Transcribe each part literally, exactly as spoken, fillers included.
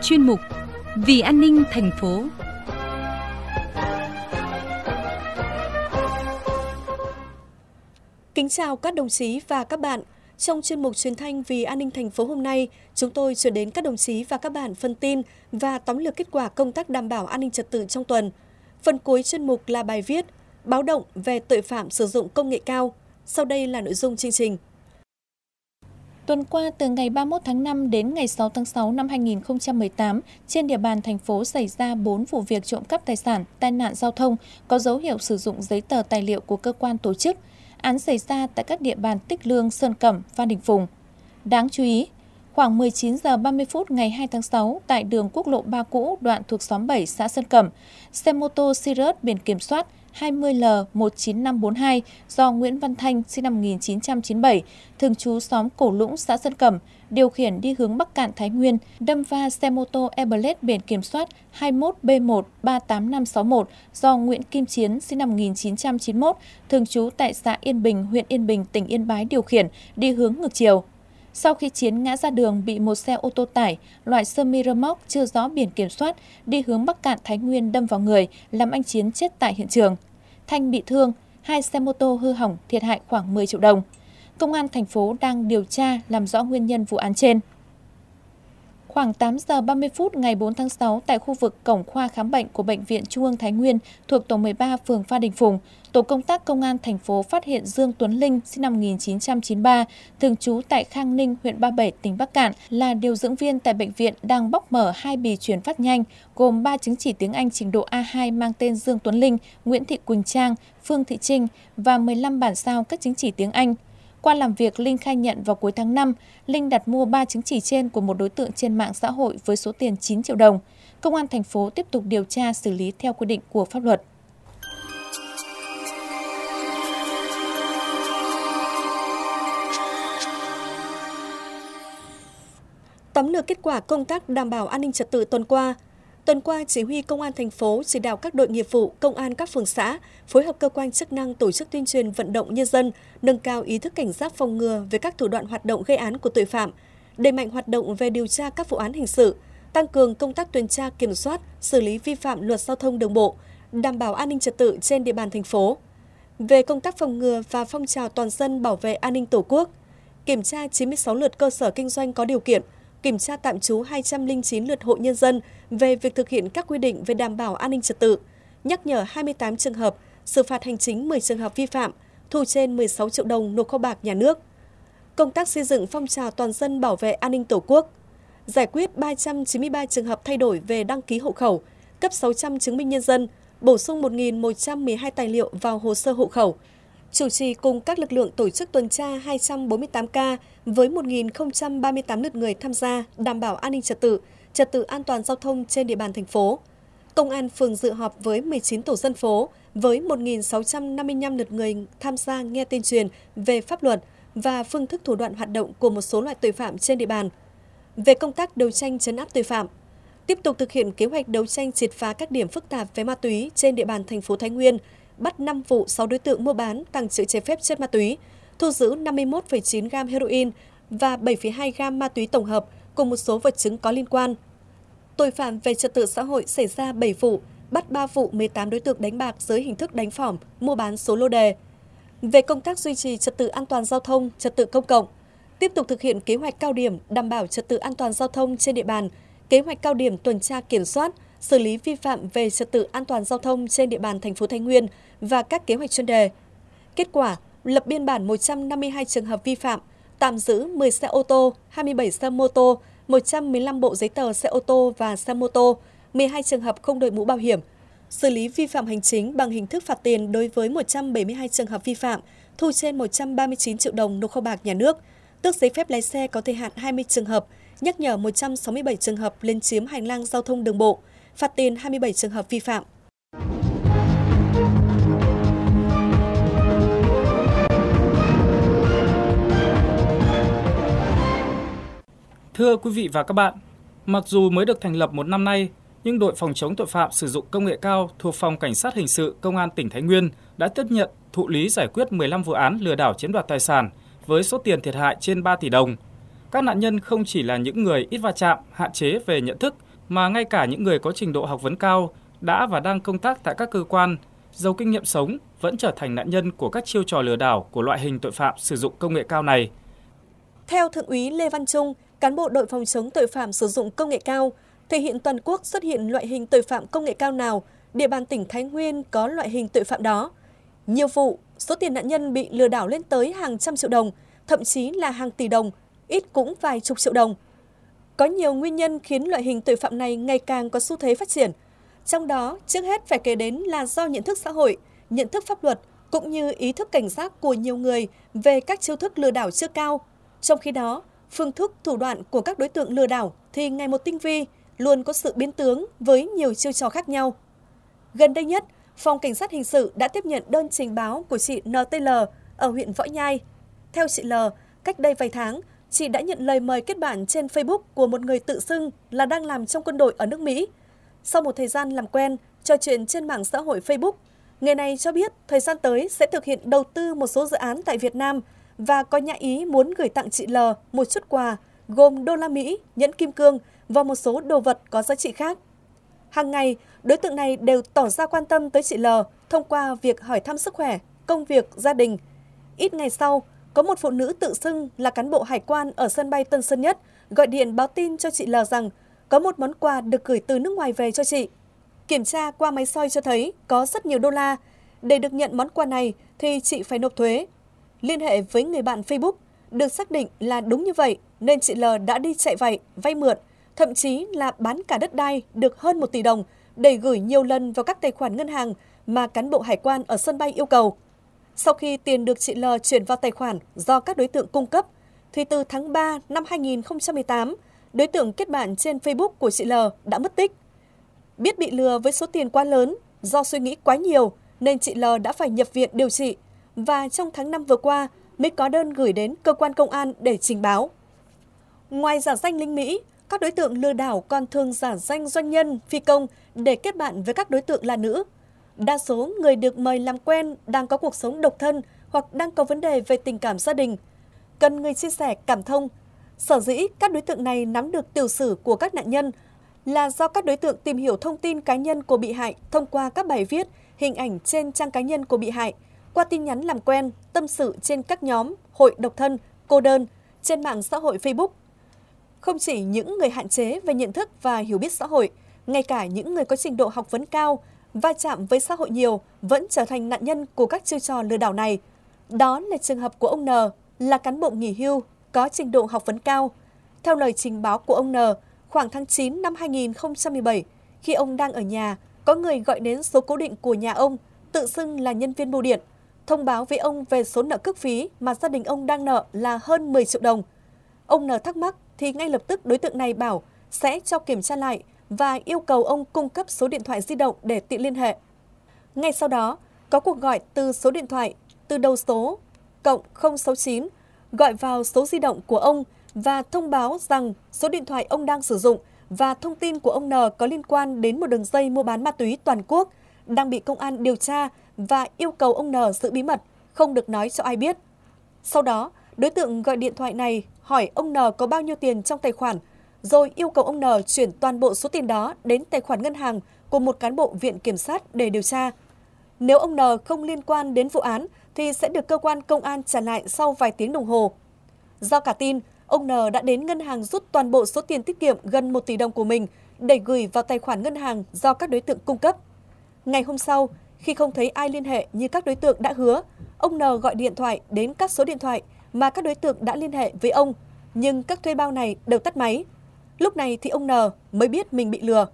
chuyên mục Vì an ninh thành phố. Kính chào các đồng chí và các bạn. Trong chuyên mục truyền thanh Vì an ninh thành phố hôm nay, chúng tôi chuyển đến các đồng chí và các bạn phần tin và tóm lược kết quả công tác đảm bảo an ninh trật tự trong tuần. Phần cuối chuyên mục là bài viết báo động về tội phạm sử dụng công nghệ cao. Sau đây là nội dung chương trình. Tuần qua, từ ngày ba mươi mốt tháng năm đến ngày sáu tháng sáu năm hai nghìn không trăm mười tám, trên địa bàn thành phố xảy ra bốn vụ việc trộm cắp tài sản, tai nạn giao thông có dấu hiệu sử dụng giấy tờ tài liệu của cơ quan tổ chức. Án xảy ra tại các địa bàn Tích Lương, Sơn Cẩm, Phan Đình Phùng. Đáng chú ý, khoảng mười chín giờ ba mươi phút ngày hai tháng sáu, tại đường quốc lộ ba cũ, đoạn thuộc xóm bảy, xã Sơn Cẩm, xe mô tô Sirius biển kiểm soát hai mươi L một chín năm bốn hai do Nguyễn Văn Thanh, sinh năm một nghìn chín trăm chín mươi bảy, thường trú xóm Cổ Lũng, xã Sơn Cẩm, điều khiển đi hướng Bắc Cạn, Thái Nguyên, đâm va xe mô tô Airblade biển kiểm soát hai mốt B một ba tám năm sáu mốt do Nguyễn Kim Chiến, sinh năm một nghìn chín trăm chín mươi mốt, thường trú tại xã Yên Bình, huyện Yên Bình, tỉnh Yên Bái điều khiển đi hướng ngược chiều. Sau khi Chiến ngã ra đường bị một xe ô tô tải loại semi-remote chưa rõ biển kiểm soát đi hướng Bắc Cạn, Thái Nguyên đâm vào người, làm anh Chiến chết tại hiện trường. Thanh bị thương, hai xe mô tô hư hỏng, thiệt hại khoảng mười triệu đồng. Công an thành phố đang điều tra làm rõ nguyên nhân vụ án trên. Khoảng tám giờ ba mươi phút ngày bốn tháng sáu, tại khu vực cổng khoa khám bệnh của Bệnh viện Trung ương Thái Nguyên thuộc tổ mười ba phường Phan Đình Phùng, tổ công tác công an thành phố phát hiện Dương Tuấn Linh, sinh năm một nghìn chín trăm chín mươi ba, thường trú tại Khang Ninh, huyện Ba Bể, tỉnh Bắc Cạn, là điều dưỡng viên tại bệnh viện đang bóc mở hai bì chuyển phát nhanh gồm ba chứng chỉ tiếng Anh trình độ A hai mang tên Dương Tuấn Linh, Nguyễn Thị Quỳnh Trang, Phương Thị Trinh và mười lăm bản sao các chứng chỉ tiếng Anh. Qua làm việc, Linh khai nhận vào cuối tháng năm, Linh đặt mua ba chứng chỉ trên của một đối tượng trên mạng xã hội với số tiền chín triệu đồng. Công an thành phố tiếp tục điều tra xử lý theo quy định của pháp luật. Tóm lược kết quả công tác đảm bảo an ninh trật tự tuần qua. Tuần qua, Chỉ huy Công an thành phố chỉ đạo các đội nghiệp vụ, công an các phường xã phối hợp cơ quan chức năng tổ chức tuyên truyền vận động nhân dân nâng cao ý thức cảnh giác phòng ngừa về các thủ đoạn hoạt động gây án của tội phạm, đẩy mạnh hoạt động về điều tra các vụ án hình sự, tăng cường công tác tuần tra kiểm soát, xử lý vi phạm luật giao thông đường bộ, đảm bảo an ninh trật tự trên địa bàn thành phố. Về công tác phòng ngừa và phong trào toàn dân bảo vệ an ninh Tổ quốc, kiểm tra chín mươi sáu lượt cơ sở kinh doanh có điều kiện, kiểm tra tạm trú hai trăm lẻ chín lượt hộ nhân dân về việc thực hiện các quy định về đảm bảo an ninh trật tự, nhắc nhở hai mươi tám trường hợp, xử phạt hành chính mười trường hợp vi phạm, thu trên mười sáu triệu đồng nộp kho bạc nhà nước. Công tác xây dựng phong trào toàn dân bảo vệ an ninh Tổ quốc, giải quyết ba trăm chín mươi ba trường hợp thay đổi về đăng ký hộ khẩu, cấp sáu trăm chứng minh nhân dân, bổ sung một nghìn một trăm mười hai tài liệu vào hồ sơ hộ khẩu. Chủ trì cùng các lực lượng tổ chức tuần tra hai trăm bốn mươi tám ca với một nghìn không trăm ba mươi tám lượt người tham gia đảm bảo an ninh trật tự, trật tự an toàn giao thông trên địa bàn thành phố. Công an phường dự họp với mười chín tổ dân phố với một nghìn sáu trăm năm mươi lăm lượt người tham gia nghe tuyên truyền về pháp luật và phương thức thủ đoạn hoạt động của một số loại tội phạm trên địa bàn. Về công tác đấu tranh trấn áp tội phạm, tiếp tục thực hiện kế hoạch đấu tranh triệt phá các điểm phức tạp về ma túy trên địa bàn thành phố Thái Nguyên, bắt năm vụ sáu đối tượng mua bán, tàng trữ trái phép chất ma túy, thu giữ năm mươi mốt phẩy chín gam heroin và bảy phẩy hai gam ma túy tổng hợp cùng một số vật chứng có liên quan. Tội phạm về trật tự xã hội xảy ra bảy vụ, bắt ba vụ mười tám đối tượng đánh bạc dưới hình thức đánh phỏng, mua bán số lô đề. Về công tác duy trì trật tự an toàn giao thông, trật tự công cộng, tiếp tục thực hiện kế hoạch cao điểm đảm bảo trật tự an toàn giao thông trên địa bàn, kế hoạch cao điểm tuần tra kiểm soát, xử lý vi phạm về trật tự an toàn giao thông trên địa bàn thành phố Thái Nguyên và các kế hoạch chuyên đề. Kết quả, lập biên bản một trăm năm mươi hai trường hợp vi phạm, tạm giữ mười xe ô tô, hai mươi bảy xe mô tô, một trăm mười lăm bộ giấy tờ xe ô tô và xe mô tô, mười hai trường hợp không đội mũ bảo hiểm, xử lý vi phạm hành chính bằng hình thức phạt tiền đối với một trăm bảy mươi hai trường hợp vi phạm, thu trên một trăm ba mươi chín triệu đồng nộp kho bạc nhà nước, tước giấy phép lái xe có thời hạn hai mươi trường hợp, nhắc nhở một trăm sáu mươi bảy trường hợp lấn chiếm hành lang giao thông đường bộ, phạt tiền hai mươi bảy trường hợp vi phạm. Thưa quý vị và các bạn, mặc dù mới được thành lập một năm nay, nhưng đội phòng chống tội phạm sử dụng công nghệ cao thuộc Phòng Cảnh sát Hình sự Công an tỉnh Thái Nguyên đã tiếp nhận, thụ lý giải quyết mười lăm vụ án lừa đảo chiếm đoạt tài sản với số tiền thiệt hại trên ba tỷ đồng. Các nạn nhân không chỉ là những người ít va chạm, hạn chế về nhận thức mà ngay cả những người có trình độ học vấn cao, đã và đang công tác tại các cơ quan, giàu kinh nghiệm sống vẫn trở thành nạn nhân của các chiêu trò lừa đảo của loại hình tội phạm sử dụng công nghệ cao này. Theo Thượng úy Lê Văn Trung, cán bộ đội phòng chống tội phạm sử dụng công nghệ cao, thể hiện toàn quốc xuất hiện loại hình tội phạm công nghệ cao nào, địa bàn tỉnh Thái Nguyên có loại hình tội phạm đó. Nhiều vụ, số tiền nạn nhân bị lừa đảo lên tới hàng trăm triệu đồng, thậm chí là hàng tỷ đồng, ít cũng vài chục triệu đồng. Có nhiều nguyên nhân khiến loại hình tội phạm này ngày càng có xu thế phát triển. Trong đó, trước hết phải kể đến là do nhận thức xã hội, nhận thức pháp luật, cũng như ý thức cảnh giác của nhiều người về các chiêu thức lừa đảo chưa cao. Trong khi đó, phương thức thủ đoạn của các đối tượng lừa đảo thì ngày một tinh vi, luôn có sự biến tướng với nhiều chiêu trò khác nhau. Gần đây nhất, Phòng Cảnh sát Hình sự đã tiếp nhận đơn trình báo của chị en tê lờ ở huyện Võ Nhai. Theo chị L, cách đây vài tháng, chị đã nhận lời mời kết bạn trên Facebook của một người tự xưng là đang làm trong quân đội ở nước Mỹ. Sau một thời gian làm quen, trò chuyện trên mạng xã hội Facebook, người này cho biết thời gian tới sẽ thực hiện đầu tư một số dự án tại Việt Nam và có nhã ý muốn gửi tặng chị L một chút quà gồm đô la Mỹ, nhẫn kim cương và một số đồ vật có giá trị khác. Hàng ngày, đối tượng này đều tỏ ra quan tâm tới chị L thông qua việc hỏi thăm sức khỏe, công việc, gia đình. Ít ngày sau, có một phụ nữ tự xưng là cán bộ hải quan ở sân bay Tân Sơn Nhất gọi điện báo tin cho chị L rằng có một món quà được gửi từ nước ngoài về cho chị. Kiểm tra qua máy soi cho thấy có rất nhiều đô la. Để được nhận món quà này thì chị phải nộp thuế. Liên hệ với người bạn Facebook, được xác định là đúng như vậy nên chị L đã đi chạy vạy, vay mượn, thậm chí là bán cả đất đai được hơn một tỷ đồng để gửi nhiều lần vào các tài khoản ngân hàng mà cán bộ hải quan ở sân bay yêu cầu. Sau khi tiền được chị L chuyển vào tài khoản do các đối tượng cung cấp, thì từ tháng ba năm hai nghìn không trăm mười tám, đối tượng kết bạn trên Facebook của chị L đã mất tích. Biết bị lừa với số tiền quá lớn, do suy nghĩ quá nhiều nên chị L đã phải nhập viện điều trị và trong tháng năm vừa qua mới có đơn gửi đến cơ quan công an để trình báo. Ngoài giả danh lính Mỹ, các đối tượng lừa đảo còn thường giả danh doanh nhân, phi công để kết bạn với các đối tượng là nữ. Đa số người được mời làm quen đang có cuộc sống độc thân hoặc đang có vấn đề về tình cảm gia đình, cần người chia sẻ cảm thông. Sở dĩ các đối tượng này nắm được tiểu sử của các nạn nhân là do các đối tượng tìm hiểu thông tin cá nhân của bị hại thông qua các bài viết, hình ảnh trên trang cá nhân của bị hại, qua tin nhắn làm quen, tâm sự trên các nhóm, hội độc thân, cô đơn, trên mạng xã hội Facebook. Không chỉ những người hạn chế về nhận thức và hiểu biết xã hội, ngay cả những người có trình độ học vấn cao, va chạm với xã hội nhiều vẫn trở thành nạn nhân của các chiêu trò lừa đảo này. Đó là trường hợp của ông N, là cán bộ nghỉ hưu, có trình độ học vấn cao. Theo lời trình báo của ông N, khoảng tháng chín năm hai nghìn không trăm mười bảy, khi ông đang ở nhà, có người gọi đến số cố định của nhà ông, tự xưng là nhân viên bưu điện, thông báo với ông về số nợ cước phí mà gia đình ông đang nợ là hơn mười triệu đồng. Ông N thắc mắc thì ngay lập tức đối tượng này bảo sẽ cho kiểm tra lại và yêu cầu ông cung cấp số điện thoại di động để tiện liên hệ. Ngay sau đó, có cuộc gọi từ số điện thoại từ đầu số cộng không sáu chín gọi vào số di động của ông và thông báo rằng số điện thoại ông đang sử dụng và thông tin của ông N có liên quan đến một đường dây mua bán ma túy toàn quốc đang bị công an điều tra và yêu cầu ông N giữ bí mật, không được nói cho ai biết. Sau đó, đối tượng gọi điện thoại này hỏi ông N có bao nhiêu tiền trong tài khoản, rồi yêu cầu ông N chuyển toàn bộ số tiền đó đến tài khoản ngân hàng của một cán bộ viện kiểm sát để điều tra. Nếu ông N không liên quan đến vụ án thì sẽ được cơ quan công an trả lại sau vài tiếng đồng hồ. Do cả tin, ông N đã đến ngân hàng rút toàn bộ số tiền tiết kiệm gần một tỷ đồng của mình để gửi vào tài khoản ngân hàng do các đối tượng cung cấp. Ngày hôm sau, khi không thấy ai liên hệ như các đối tượng đã hứa, ông N gọi điện thoại đến các số điện thoại mà các đối tượng đã liên hệ với ông, nhưng các thuê bao này đều tắt máy. Lúc này thì ông N mới biết mình bị lừa.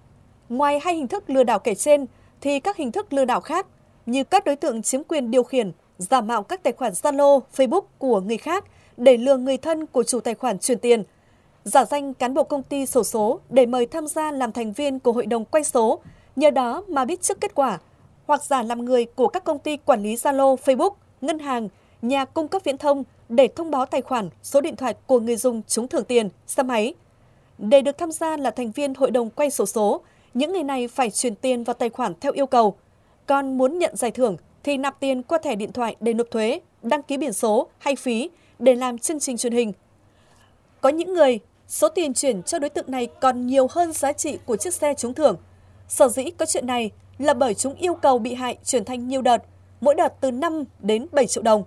Ngoài hai hình thức lừa đảo kể trên, thì các hình thức lừa đảo khác như các đối tượng chiếm quyền điều khiển, giả mạo các tài khoản Zalo, Facebook của người khác để lừa người thân của chủ tài khoản chuyển tiền, giả danh cán bộ công ty xổ số để mời tham gia làm thành viên của hội đồng quay số, nhờ đó mà biết trước kết quả, hoặc giả làm người của các công ty quản lý Zalo, Facebook, ngân hàng, nhà cung cấp viễn thông để thông báo tài khoản, số điện thoại của người dùng trúng thưởng tiền, xe máy. Để được tham gia là thành viên hội đồng quay sổ số, những người này phải chuyển tiền vào tài khoản theo yêu cầu. Còn muốn nhận giải thưởng thì nạp tiền qua thẻ điện thoại để nộp thuế, đăng ký biển số hay phí để làm chương trình truyền hình. Có những người Số tiền chuyển cho đối tượng này còn nhiều hơn giá trị của chiếc xe trúng thưởng. Sở dĩ có chuyện này là bởi chúng yêu cầu bị hại chuyển thành nhiều đợt, mỗi đợt từ năm đến bảy triệu đồng.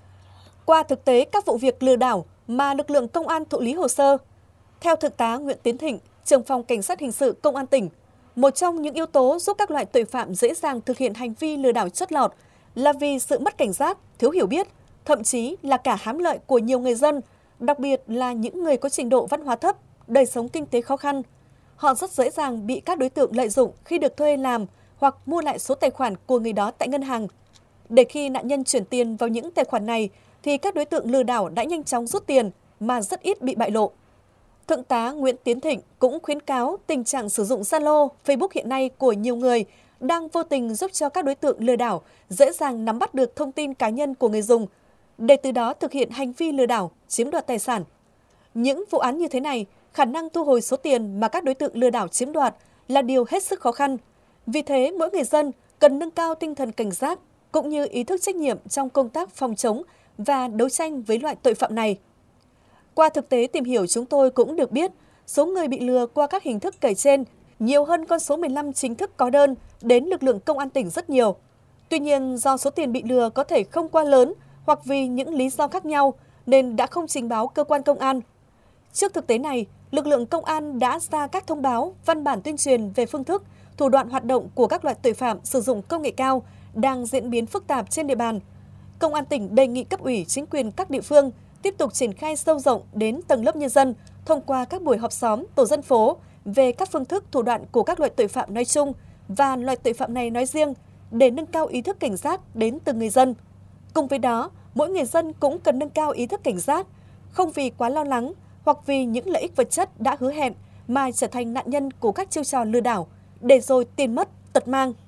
Qua thực tế các vụ việc lừa đảo mà lực lượng công an thụ lý hồ sơ, theo Thượng tá Nguyễn Tiến Thịnh, trưởng phòng Cảnh sát Hình sự Công an tỉnh, một trong những yếu tố giúp các loại tội phạm dễ dàng thực hiện hành vi lừa đảo chót lọt là vì sự mất cảnh giác, thiếu hiểu biết, thậm chí là cả hám lợi của nhiều người dân, đặc biệt là những người có trình độ văn hóa thấp, đời sống kinh tế khó khăn. Họ rất dễ dàng bị các đối tượng lợi dụng khi được thuê làm hoặc mua lại số tài khoản của người đó tại ngân hàng. Để khi nạn nhân chuyển tiền vào những tài khoản này, thì các đối tượng lừa đảo đã nhanh chóng rút tiền mà rất ít bị bại lộ. Thượng tá Nguyễn Tiến Thịnh cũng khuyến cáo tình trạng sử dụng Zalo, Facebook hiện nay của nhiều người đang vô tình giúp cho các đối tượng lừa đảo dễ dàng nắm bắt được thông tin cá nhân của người dùng, để từ đó thực hiện hành vi lừa đảo, chiếm đoạt tài sản. Những vụ án như thế này, khả năng thu hồi số tiền mà các đối tượng lừa đảo chiếm đoạt là điều hết sức khó khăn. Vì thế, mỗi người dân cần nâng cao tinh thần cảnh giác cũng như ý thức trách nhiệm trong công tác phòng chống và đấu tranh với loại tội phạm này. Qua thực tế tìm hiểu, chúng tôi cũng được biết số người bị lừa qua các hình thức kể trên nhiều hơn con số mười lăm chính thức có đơn đến lực lượng công an tỉnh rất nhiều. Tuy nhiên, do số tiền bị lừa có thể không quá lớn hoặc vì những lý do khác nhau nên đã không trình báo cơ quan công an. Trước thực tế này, lực lượng công an đã ra các thông báo, văn bản tuyên truyền về phương thức, thủ đoạn hoạt động của các loại tội phạm sử dụng công nghệ cao đang diễn biến phức tạp trên địa bàn. Công an tỉnh đề nghị cấp ủy, chính quyền các địa phương tiếp tục triển khai sâu rộng đến tầng lớp nhân dân thông qua các buổi họp xóm, tổ dân phố về các phương thức, thủ đoạn của các loại tội phạm nói chung và loại tội phạm này nói riêng để nâng cao ý thức cảnh giác đến từng người dân. Cùng với đó, mỗi người dân cũng cần nâng cao ý thức cảnh giác, không vì quá lo lắng hoặc vì những lợi ích vật chất đã hứa hẹn mà trở thành nạn nhân của các chiêu trò lừa đảo, để rồi tiền mất, tật mang.